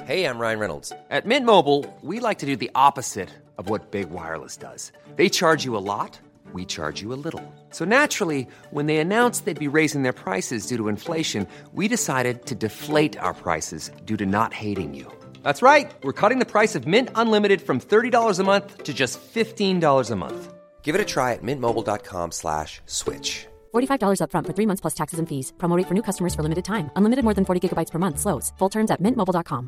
Hey, I'm Ryan Reynolds. At Mint Mobile, we like to do the opposite of what Big Wireless does. They charge you a lot, we charge you a little. So naturally, when they announced they'd be raising their prices due to inflation, we decided to deflate our prices due to not hating you. That's right. We're cutting the price of Mint Unlimited from $30 a month to just $15 a month. Give it a try at mintmobile.com/switch. $45 up front for 3 months plus taxes and fees. Promo rate for new customers for limited time. Unlimited more than 40 gigabytes per month. Slows full terms at mintmobile.com.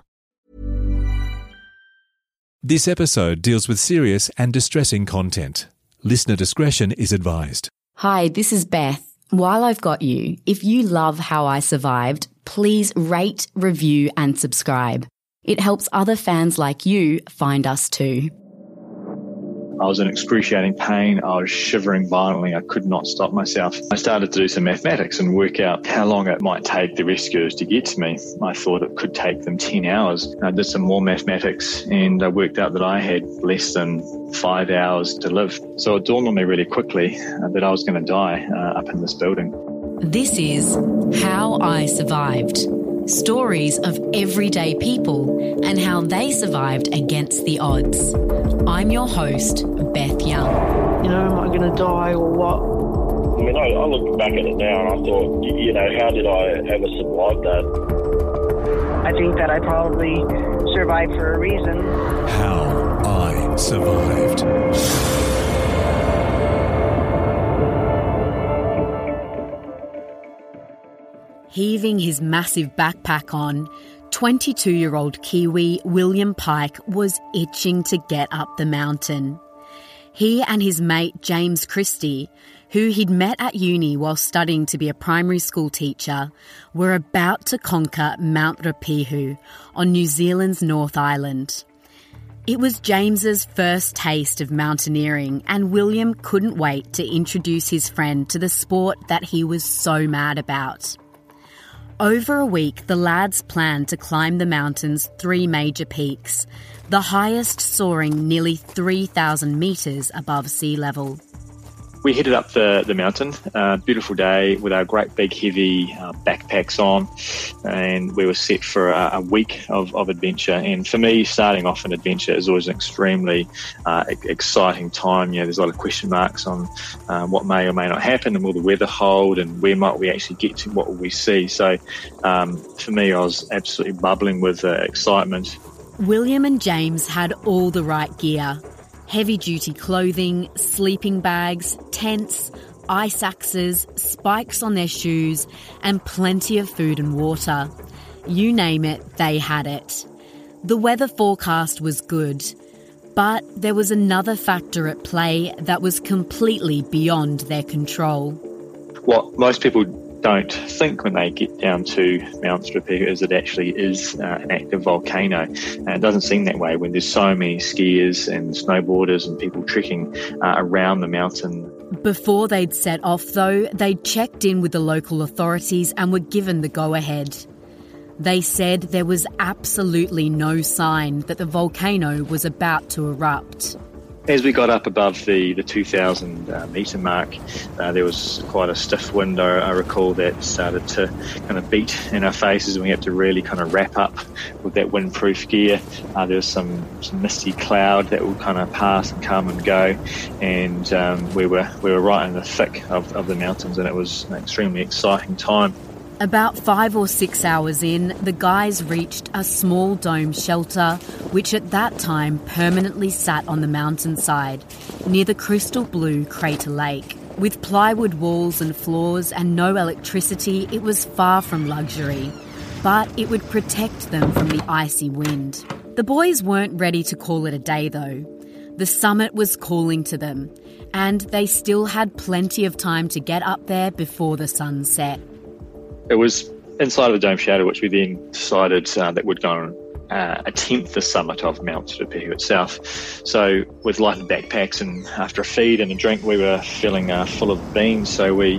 This episode deals with serious and distressing content. Listener discretion is advised. Hi, this is Beth. While I've got you, if you love How I Survived, please rate, review and subscribe. It helps other fans like you find us too. I was in excruciating pain. I was shivering violently. I could not stop myself. I started to do some mathematics and work out how long it might take the rescuers to get to me. I thought it could take them 10 hours. I did some more mathematics and I worked out that I had less than 5 hours to live. So it dawned on me really quickly that I was going to die up in this building. This is How I Survived. Stories of everyday people and how they survived against the odds. I'm your host, Beth Young. You know, am I going to die or what? I mean, I look back at it now and I thought, you know, how did I ever survive that? I think that I probably survived for a reason. How I Survived. Heaving his massive backpack on, 22-year-old Kiwi William Pike was itching to get up the mountain. He and his mate James Christie, who he'd met at uni while studying to be a primary school teacher, were about to conquer Mount Ruapehu on New Zealand's North Island. It was James's first taste of mountaineering, and William couldn't wait to introduce his friend to the sport that he was so mad about. Over a week, the lads planned to climb the mountain's 3 major peaks, the highest soaring nearly 3,000 metres above sea level. We headed up the mountain, beautiful day with our great big heavy backpacks on, and we were set for a week of adventure. And for me, starting off an adventure is always an extremely exciting time. You know, there's a lot of question marks on what may or may not happen, and will the weather hold, and where might we actually get to, what will we see. So for me, I was absolutely bubbling with excitement. William and James had all the right gear. Heavy-duty clothing, sleeping bags, tents, ice axes, spikes on their shoes, and plenty of food and water. You name it, they had it. The weather forecast was good, but there was another factor at play that was completely beyond their control. What most people don't think when they get down to Mount Ruapehu is it actually is an active volcano. And it doesn't seem that way when there's so many skiers and snowboarders and people trekking around the mountain. Before they'd set off, though, they'd checked in with the local authorities and were given the go-ahead. They said there was absolutely no sign that the volcano was about to erupt. As we got up above the 2,000 metre mark, there was quite a stiff wind, I recall, that started to kind of beat in our faces, and we had to really kind of wrap up with that windproof gear. There was some misty cloud that would kind of pass and come and go, and we were right in the thick of the mountains, and it was an extremely exciting time. About 5 or 6 hours in, the guys reached a small dome shelter, which at that time permanently sat on the mountainside, near the crystal blue Crater Lake. With plywood walls and floors and no electricity, it was far from luxury, but it would protect them from the icy wind. The boys weren't ready to call it a day, though. The summit was calling to them, and they still had plenty of time to get up there before the sun set. It was inside of the dome shadow, which we then decided that we'd go and attempt the summit of Mount Ruapehu itself. So with lighted backpacks and after a feed and a drink, we were feeling full of beans. So we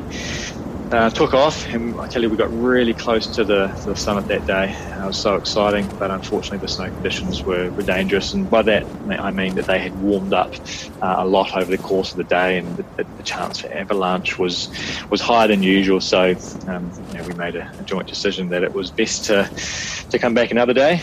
took off, and I tell you, we got really close to the summit that day. It was so exciting, but unfortunately the snow conditions were dangerous, and by that I mean that they had warmed up a lot over the course of the day, and the chance for avalanche was higher than usual. So we made a joint decision that it was best to come back another day.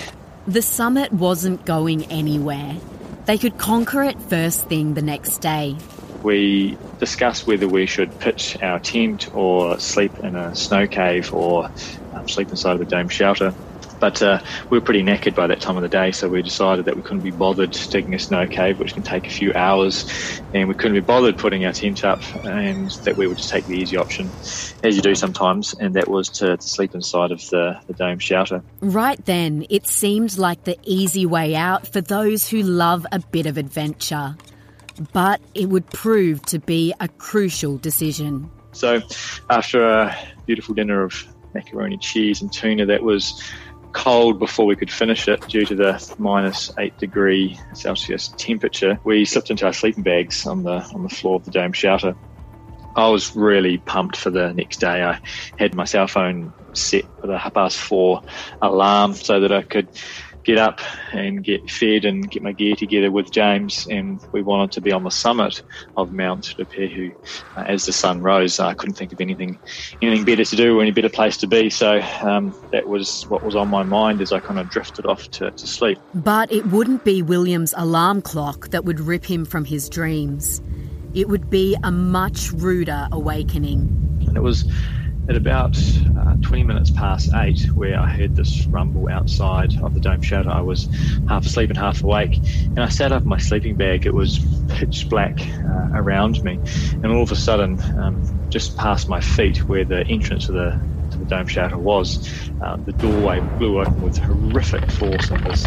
The summit wasn't going anywhere. They could conquer it first thing the next day. We discussed whether we should pitch our tent or sleep in a snow cave or sleep inside of the dome shelter. But we were pretty knackered by that time of the day, so we decided that we couldn't be bothered digging a snow cave, which can take a few hours, and we couldn't be bothered putting our tent up, and that we would just take the easy option, as you do sometimes, and that was to sleep inside of the dome shelter. Right then, it seemed like the easy way out for those who love a bit of adventure. But it would prove to be a crucial decision. So after a beautiful dinner of macaroni, cheese and tuna that was cold before we could finish it due to the -8 degree Celsius temperature, we slipped into our sleeping bags on the floor of the dome shelter. I was really pumped for the next day. I had my cell phone set for the 4:30 alarm so that I could get up and get fed and get my gear together with James, and we wanted to be on the summit of Mount Ruapehu as the sun rose. I couldn't think of anything better to do or any better place to be, so that was what was on my mind as I kind of drifted off to sleep. But it wouldn't be William's alarm clock that would rip him from his dreams. It would be a much ruder awakening. And it was at about 20 minutes past 8 where I heard this rumble outside of the dome shelter. I was half asleep and half awake, and I sat up in my sleeping bag. It was pitch black around me, and all of a sudden, just past my feet where the entrance to the dome shelter was, the doorway blew open with horrific force, and this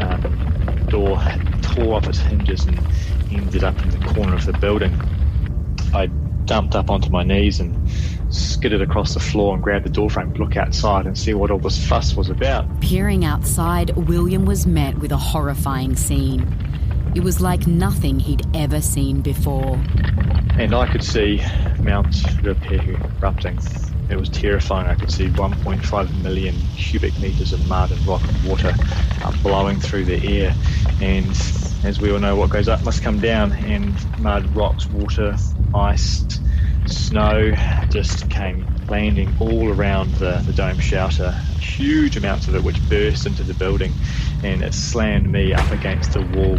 door tore off its hinges and ended up in the corner of the building. I jumped up onto my knees and skidded across the floor and grabbed the doorframe to look outside and see what all this fuss was about. Peering outside, William was met with a horrifying scene. It was like nothing he'd ever seen before. And I could see Mount Ruapehu erupting. It was terrifying. I could see 1.5 million cubic metres of mud and rock and water blowing through the air. And as we all know, what goes up must come down, and mud, rocks, water, ice, snow just came landing all around the dome shelter, huge amounts of it which burst into the building, and it slammed me up against the wall.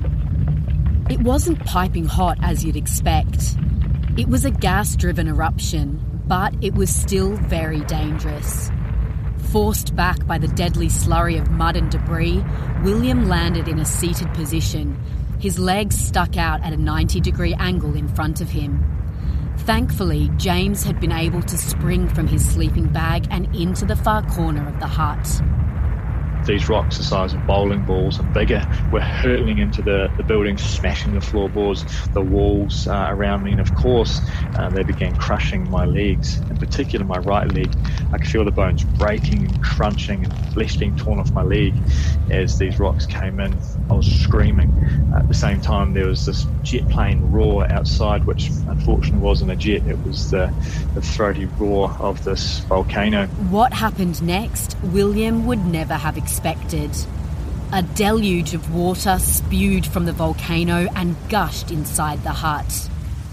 It wasn't piping hot as you'd expect. It was a gas-driven eruption, but it was still very dangerous. Forced back by the deadly slurry of mud and debris, William landed in a seated position. His legs stuck out at a 90-degree angle in front of him. Thankfully, James had been able to spring from his sleeping bag and into the far corner of the hut. These rocks the size of bowling balls and bigger were hurtling into the building, smashing the floorboards, the walls around me, and of course they began crushing my legs, in particular my right leg. I could feel the bones breaking and crunching and flesh being torn off my leg as these rocks came in. I was screaming. At the same time, there was this jet plane roar outside, which unfortunately wasn't a jet. It was the throaty roar of this volcano. What happened next, William would never have expected. A deluge of water spewed from the volcano and gushed inside the hut.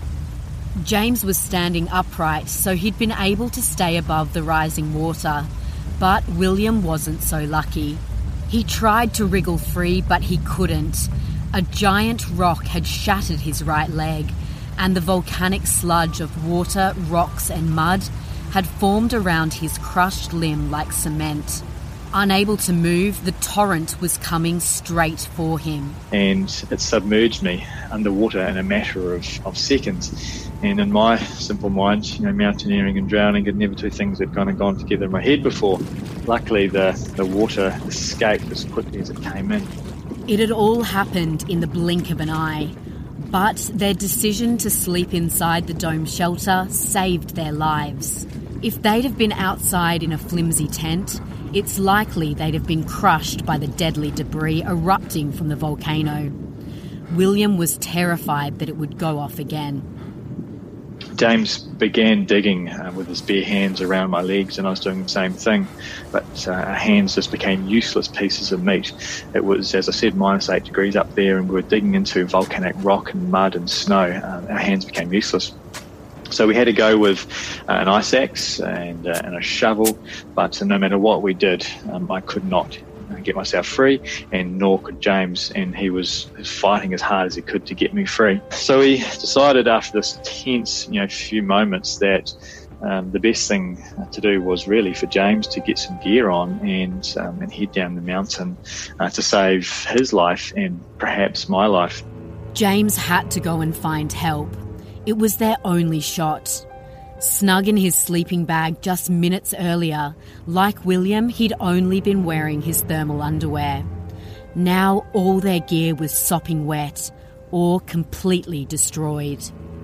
James was standing upright, so he'd been able to stay above the rising water. But William wasn't so lucky. He tried to wriggle free, but he couldn't. A giant rock had shattered his right leg, and the volcanic sludge of water, rocks and mud had formed around his crushed limb like cement. Unable to move, the torrent was coming straight for him. And it submerged me underwater in a matter of seconds. And in my simple mind, mountaineering and drowning are never two things that kind of gone together in my head before. Luckily, the water escaped as quickly as it came in. It had all happened in the blink of an eye. But their decision to sleep inside the dome shelter saved their lives. If they'd have been outside in a flimsy tent, it's likely they'd have been crushed by the deadly debris erupting from the volcano. William was terrified that it would go off again. James began digging with his bare hands around my legs, and I was doing the same thing, but our hands just became useless pieces of meat. It was, as I said, -8 degrees up there, and we were digging into volcanic rock and mud and snow. Our hands became useless. So we had to go with an ice axe and a shovel, but no matter what we did, I could not get myself free, and nor could James, and he was fighting as hard as he could to get me free. So we decided after this tense few moments that the best thing to do was really for James to get some gear on and head down the mountain to save his life and perhaps my life. James had to go and find help. It was their only shot. Snug in his sleeping bag just minutes earlier, like William, he'd only been wearing his thermal underwear. Now all their gear was sopping wet or completely destroyed.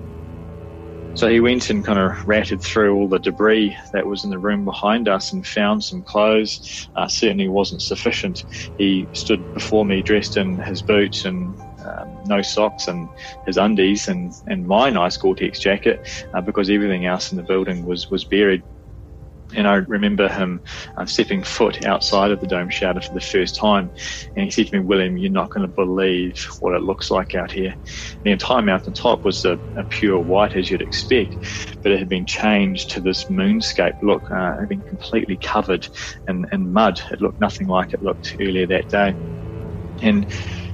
So he went and kind of ratted through all the debris that was in the room behind us and found some clothes. Certainly wasn't sufficient. He stood before me dressed in his boots and no socks and his undies and my nice Gore-Tex jacket because everything else in the building was buried. And I remember him stepping foot outside of the dome shelter for the first time. And he said to me, "William, you're not going to believe what it looks like out here." The entire mountain top was a pure white, as you'd expect, but it had been changed to this moonscape look. It had been completely covered in mud. It looked nothing like it looked earlier that day. And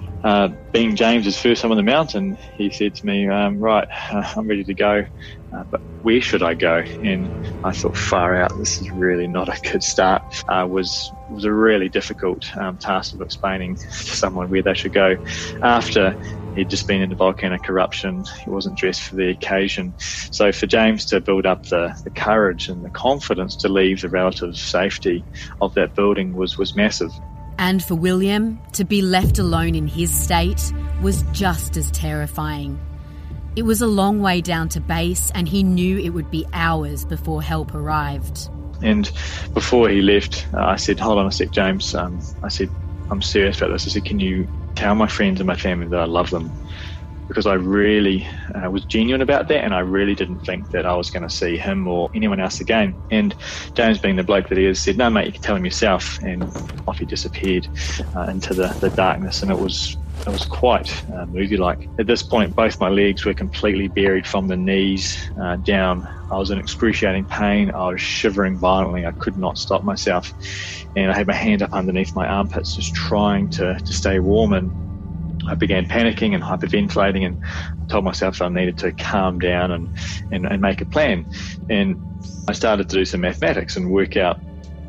being James's first time on the mountain, he said to me, "Right, I'm ready to go, but where should I go?" And I thought, far out, this is really not a good start. Was a really difficult task of explaining to someone where they should go. After he'd just been in a volcanic eruption, he wasn't dressed for the occasion. So for James to build up the courage and the confidence to leave the relative safety of that building was massive. And for William, to be left alone in his state was just as terrifying. It was a long way down to base, and he knew it would be hours before help arrived. And before he left, I said, "Hold on a sec, James." I said, "I'm serious about this." I said, "Can you tell my friends and my family that I love them?" Because I really was genuine about that, and I really didn't think that I was going to see him or anyone else again. And James, being the bloke that he is, said, "No, mate, you can tell him yourself." And off he disappeared into the darkness, and it was quite movie-like. At this point, both my legs were completely buried from the knees down. I was in excruciating pain. I was shivering violently. I could not stop myself. And I had my hand up underneath my armpits, just trying to stay warm. And I began panicking and hyperventilating, and told myself I needed to calm down and make a plan. And I started to do some mathematics and work out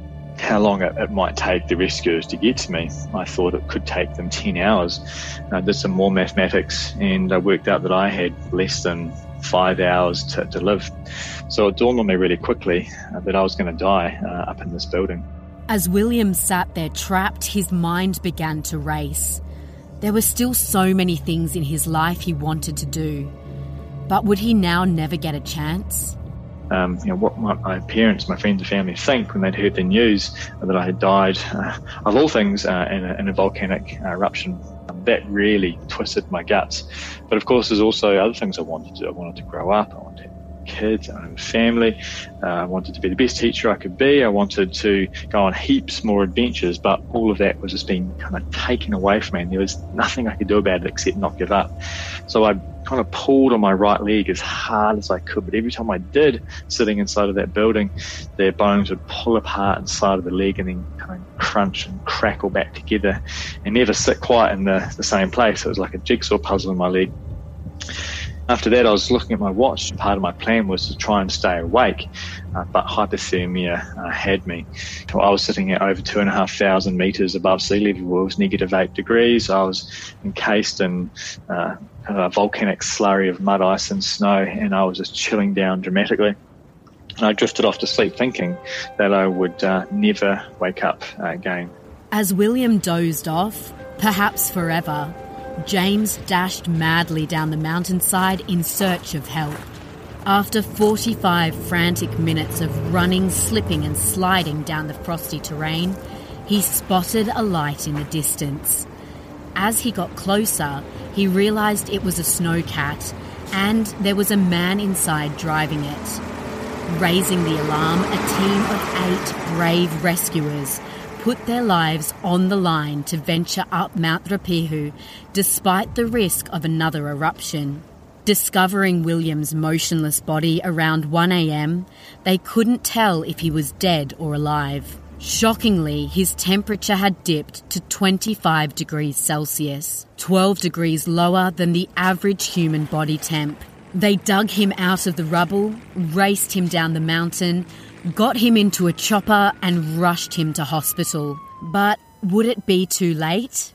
how long it might take the rescuers to get to me. I thought it could take them 10 hours. I did some more mathematics, and I worked out that I had less than 5 hours to live. So it dawned on me really quickly that I was going to die up in this building. As William sat there trapped, his mind began to race. There were still so many things in his life he wanted to do. But would he now never get a chance? What might my parents, my friends and family think when they'd heard the news that I had died, of all things, in a volcanic eruption? That really twisted my guts. But of course, there's also other things I wanted to do. I wanted to grow up. I wanted to have kids. I wanted a family. I wanted to be the best teacher I could be. I wanted to go on heaps more adventures, but all of that was just being kind of taken away from me, and there was nothing I could do about it except not give up. So I kind of pulled on my right leg as hard as I could, but every time I did, sitting inside of that building, their bones would pull apart inside of the leg and then kind of crunch and crackle back together and never sit quite in the same place. It was like a jigsaw puzzle in my leg. After that, I was looking at my watch. Part of my plan was to try and stay awake, but hypothermia had me. I was sitting at over 2,500 metres above sea level. It was -8 degrees. I was encased in a volcanic slurry of mud, ice and snow, and I was just chilling down dramatically. And I drifted off to sleep thinking that I would never wake up again. As William dozed off, perhaps forever, James dashed madly down the mountainside in search of help. After 45 frantic minutes of running, slipping and sliding down the frosty terrain, he spotted a light in the distance. As he got closer, he realised it was a snowcat, and there was a man inside driving it. Raising the alarm, a team of 8 brave rescuers put their lives on the line to venture up Mount Ruapehu despite the risk of another eruption. Discovering William's motionless body around 1 a.m, they couldn't tell if he was dead or alive. Shockingly, his temperature had dipped to 25 degrees Celsius, 12 degrees lower than the average human body temp. They dug him out of the rubble, raced him down the mountain, got him into a chopper and rushed him to hospital. But would it be too late?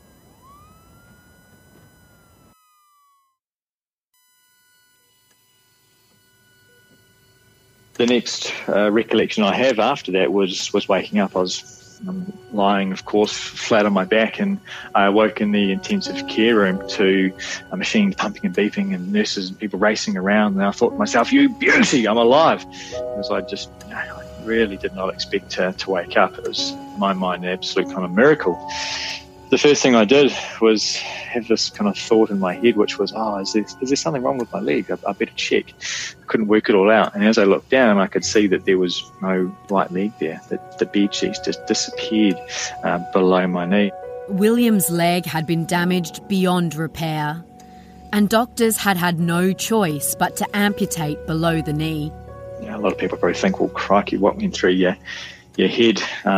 The next recollection I have after that was waking up. I was lying, of course, flat on my back, and I awoke in the intensive care room to a machine pumping and beeping and nurses and people racing around. And I thought to myself, you beauty, I'm alive. Because I just really did not expect to wake up. It was, in my mind, an absolute kind of miracle. The first thing I did was have this kind of thought in my head, which was, is there something wrong with my leg? I better check. I couldn't work it all out. And as I looked down, I could see that there was no right leg there, that the bed sheets just disappeared below my knee. William's leg had been damaged beyond repair, and doctors had no choice but to amputate below the knee. A lot of people probably think, well, crikey, what went through your head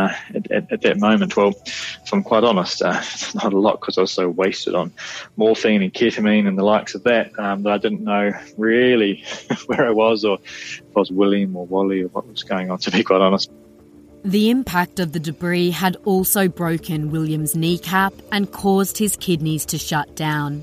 at that moment? Well, if I'm quite honest, not a lot, because I was so wasted on morphine and ketamine and the likes of that I didn't know really where I was, or if I was William or Wally or what was going on, to be quite honest. The impact of the debris had also broken William's kneecap and caused his kidneys to shut down.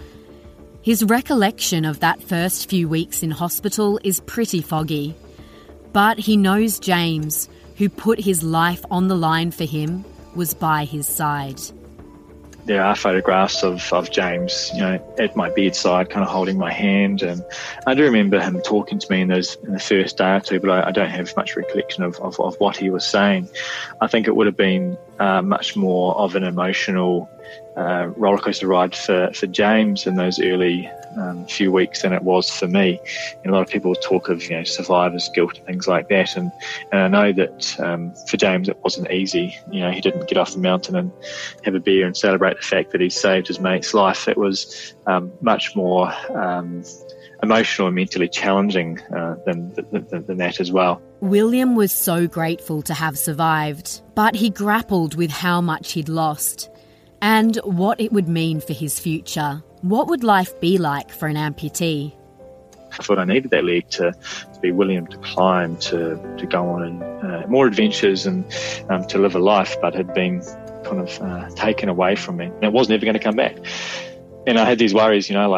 His recollection of that first few weeks in hospital is pretty foggy, but he knows James, who put his life on the line for him, was by his side. There are photographs of James, at my bedside, kind of holding my hand, and I do remember him talking to me in the first day or two, but I don't have much recollection of what he was saying. I think it would have been much more of an emotional rollercoaster ride for James in those early few weeks than it was for me. And a lot of people talk of survivor's guilt and things like that, and I know that for James it wasn't easy. He didn't get off the mountain and have a beer and celebrate the fact that he saved his mate's life. It was much more emotional and mentally challenging than that as well. William was so grateful to have survived, but he grappled with how much he'd lost and what it would mean for his future. What would life be like for an amputee? I thought I needed that leg to be William, to climb, to go on more adventures and to live a life, but had been kind of taken away from me. And it was never going to come back. And I had these worries, would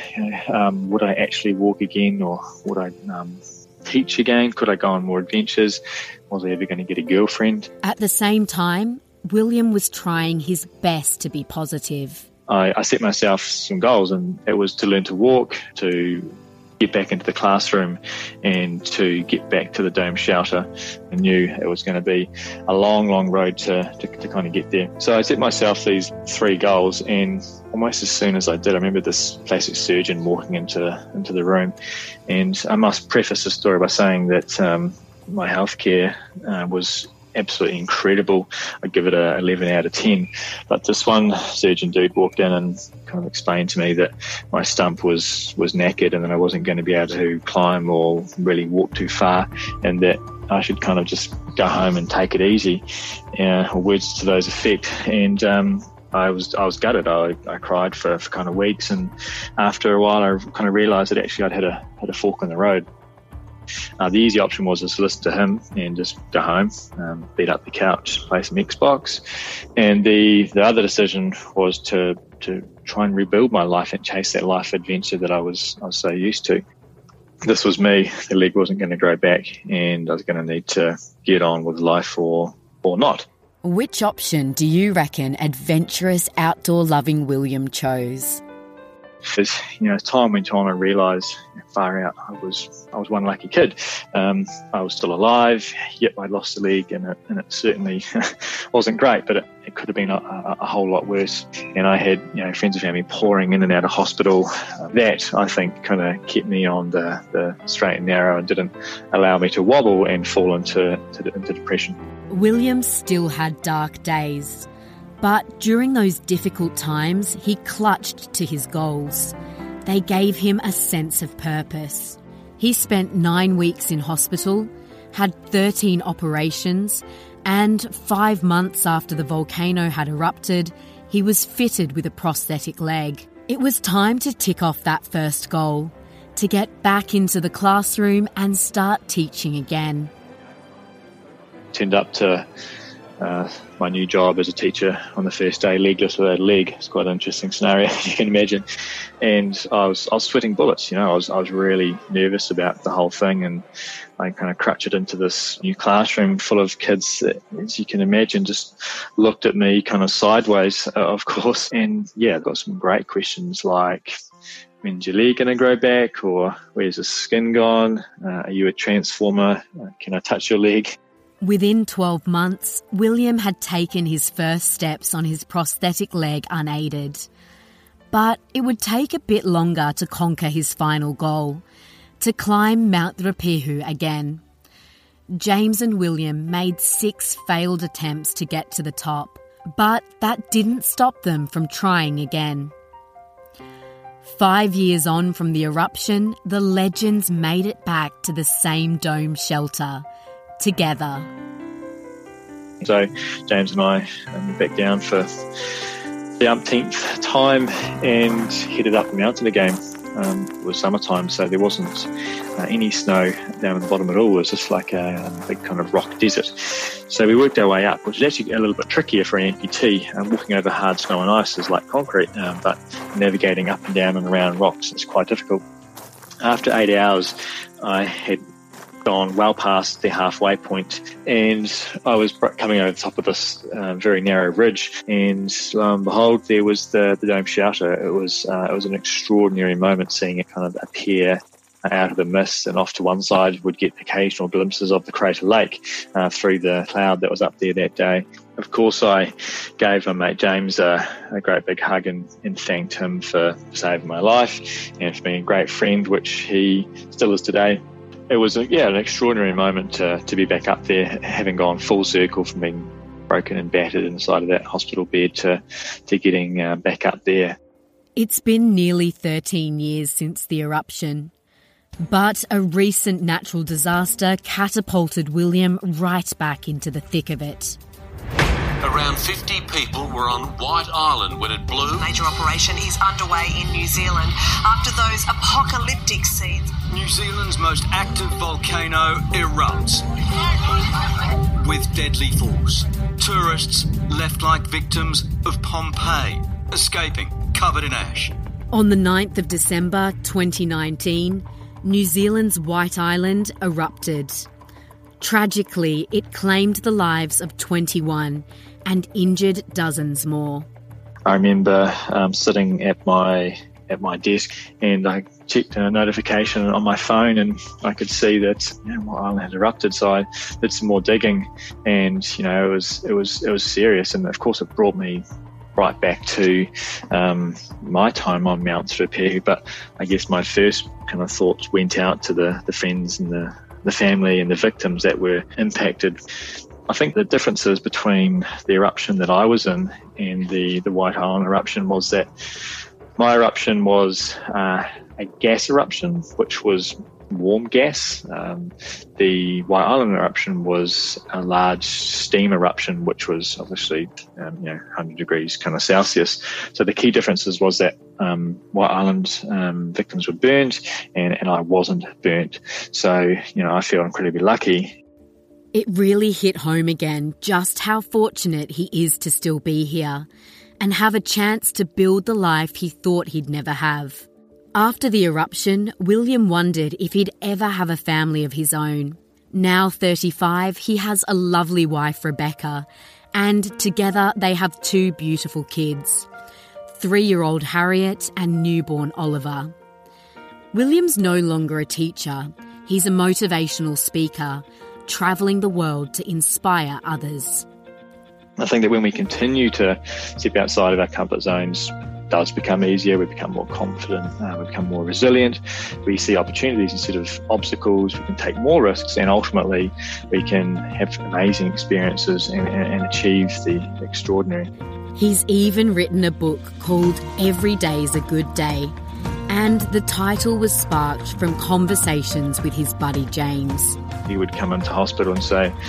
I actually walk again, or would I teach again? Could I go on more adventures? Was I ever going to get a girlfriend? At the same time, William was trying his best to be positive. I set myself some goals, and it was to learn to walk, to get back into the classroom, and to get back to the dome shelter. I knew it was going to be a long, long road to kind of get there. So I set myself these 3 goals, and almost as soon as I did, I remember this plastic surgeon walking into the room. And I must preface the story by saying that my healthcare was absolutely incredible. I'd give it a 11 out of 10. But this one surgeon dude walked in and kind of explained to me that my stump was knackered, and that I wasn't going to be able to climb or really walk too far, and that I should kind of just go home and take it easy, or words to those effect. And I was gutted. I cried for kind of weeks, and after a while I kind of realised that actually I'd had a fork in the road. The easy option was to listen to him and just go home, beat up the couch, play some Xbox. And the other decision was to try and rebuild my life and chase that life adventure that I was so used to. This was me. The leg wasn't going to grow back, and I was going to need to get on with life or not. Which option do you reckon adventurous, outdoor-loving William chose? As time went on, I realised, far out, I was one lucky kid. I was still alive, yet I'd lost the leg, and it certainly wasn't great, but it could have been a whole lot worse. And I had friends and family pouring in and out of hospital. That, I think, kind of kept me on the straight and narrow and didn't allow me to wobble and fall into depression. William still had dark days. But during those difficult times, he clutched to his goals. They gave him a sense of purpose. He spent 9 weeks in hospital, had 13 operations, And 5 months after the volcano had erupted, he was fitted with a prosthetic leg. It was time to tick off that first goal, to get back into the classroom and start teaching again. Turned up to my new job as a teacher on the first day, legless without a leg. It's quite an interesting scenario, you can imagine. And I was sweating bullets. I was really nervous about the whole thing, and I kind of crutched into this new classroom full of kids that, as you can imagine, just looked at me kind of sideways, of course. And yeah, I got some great questions like, when's your leg going to grow back? Or where's the skin gone? Are you a transformer? Can I touch your leg? Within 12 months, William had taken his first steps on his prosthetic leg unaided. But it would take a bit longer to conquer his final goal, to climb Mount Ruapehu again. James and William made 6 failed attempts to get to the top, but that didn't stop them from trying again. 5 years on from the eruption, the legends made it back to the same dome shelter, together. So James and I went back down for the umpteenth time and headed up the mountain again. It was summertime, so there wasn't any snow down at the bottom at all. It was just like a big kind of rock desert. So we worked our way up, which is actually a little bit trickier for an amputee. Walking over hard snow and ice is like concrete, but navigating up and down and around rocks is quite difficult. After 8 hours, I had gone well past the halfway point, and I was coming over the top of this very narrow ridge, and lo and behold, there was the dome shelter. It was an extraordinary moment, seeing it kind of appear out of the mist, and off to one side would get occasional glimpses of the crater lake through the cloud that was up there that day. Of course, I gave my mate James a great big hug and thanked him for saving my life and for being a great friend, which he still is today. It was an extraordinary moment to be back up there, having gone full circle from being broken and battered inside of that hospital bed to getting back up there. It's been nearly 13 years since the eruption, but a recent natural disaster catapulted William right back into the thick of it. Around 50 people were on White Island when it blew. Major operation is underway in New Zealand after those apocalyptic scenes. New Zealand's most active volcano erupts with deadly force. Tourists left like victims of Pompeii, escaping covered in ash. On the 9th of December 2019, New Zealand's White Island erupted. Tragically, it claimed the lives of 21 and injured dozens more. I remember sitting at my desk, and I checked a notification on my phone, and I could see that White Island had erupted. So I did some more digging, and it was serious. And of course, it brought me right back to my time on Mount Ruapehu. But I guess my first kind of thoughts went out to the friends and the family and the victims that were impacted. I think the differences between the eruption that I was in and the White Island eruption was that my eruption was a gas eruption, which was warm gas. The White Island eruption was a large steam eruption, which was obviously 100 degrees kind of Celsius. So the key differences was that White Island victims were burnt and I wasn't burnt. So I feel incredibly lucky. It really hit home again just how fortunate he is to still be here and have a chance to build the life he thought he'd never have. After the eruption, William wondered if he'd ever have a family of his own. Now 35, he has a lovely wife, Rebecca, and together they have 2 beautiful kids, 3-year-old Harriet and newborn Oliver. William's no longer a teacher. He's a motivational speaker, travelling the world to inspire others. I think that when we continue to step outside of our comfort zones, it does become easier, we become more confident, we become more resilient, we see opportunities instead of obstacles, we can take more risks, and ultimately we can have amazing experiences and achieve the extraordinary. He's even written a book called Every Day's a Good Day, and the title was sparked from conversations with his buddy James. He would come into hospital and say,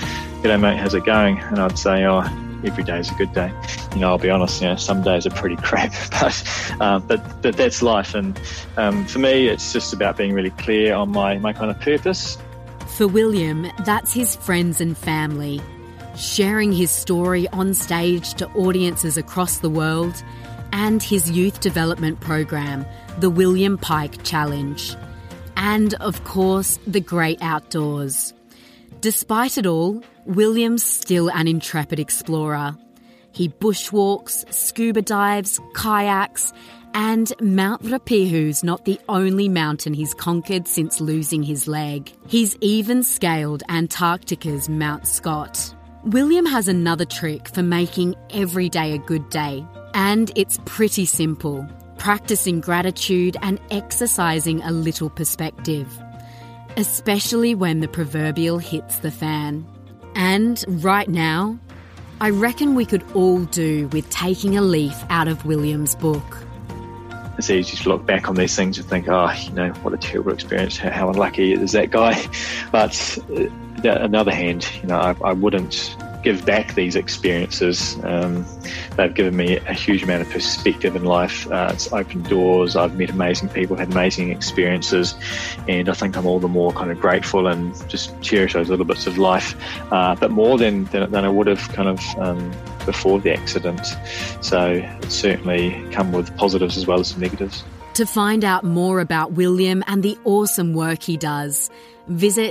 "G'day mate, how's it going?" And I'd say, "Oh, every day is a good day." I'll be honest, some days are pretty crap, but that's life. And for me, it's just about being really clear on my kind of purpose. For William, that's his friends and family, sharing his story on stage to audiences across the world, and his youth development program, the William Pike Challenge. And, of course, the great outdoors. Despite it all, William's still an intrepid explorer. He bushwalks, scuba dives, kayaks, and Mount Ruapehu's not the only mountain he's conquered since losing his leg. He's even scaled Antarctica's Mount Scott. William has another trick for making every day a good day, and it's pretty simple: practicing gratitude and exercising a little perspective, especially when the proverbial hits the fan. And right now, I reckon we could all do with taking a leaf out of William's book. It's easy to look back on these things and think, what a terrible experience, how unlucky is that guy. But on the other hand, I wouldn't give back these experiences. They've given me a huge amount of perspective in life. It's opened doors. I've met amazing people, had amazing experiences, and I think I'm all the more kind of grateful and just cherish those little bits of life, but more than I would have kind of before the accident. So it's certainly come with positives as well as some negatives. To find out more about William and the awesome work he does, visit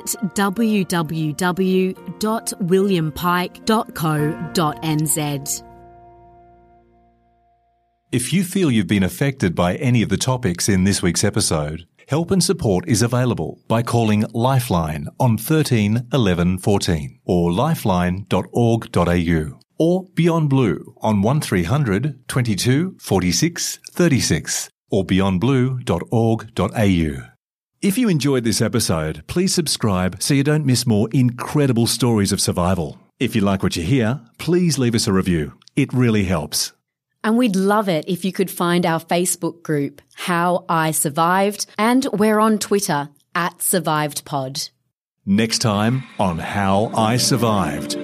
www.williampike.co.nz. If you feel you've been affected by any of the topics in this week's episode, help and support is available by calling Lifeline on 13 11 14 or lifeline.org.au or Beyond Blue on 1300 22 46 36 or beyondblue.org.au. If you enjoyed this episode, please subscribe so you don't miss more incredible stories of survival. If you like what you hear, please leave us a review. It really helps. And we'd love it if you could find our Facebook group, How I Survived, and we're on Twitter, @SurvivedPod. Next time on How I Survived.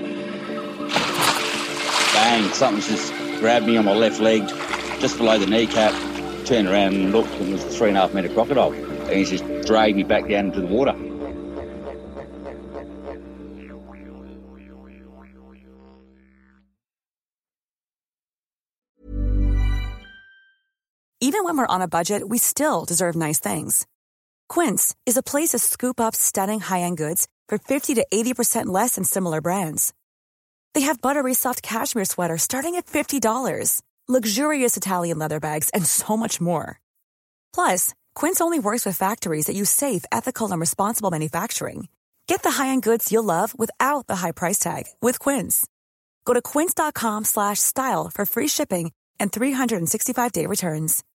Bang, something's just grabbed me on my left leg, just below the kneecap. Turned around and looked, and it was a 3.5 metre crocodile. And he's just dragged me back down into the water. Even when we're on a budget, we still deserve nice things. Quince is a place to scoop up stunning high-end goods for 50 to 80% less than similar brands. They have buttery soft cashmere sweaters starting at $50, luxurious Italian leather bags, and so much more. Plus, Quince only works with factories that use safe, ethical, and responsible manufacturing. Get the high-end goods you'll love without the high price tag with Quince. Go to quince.com/style for free shipping and 365-day returns.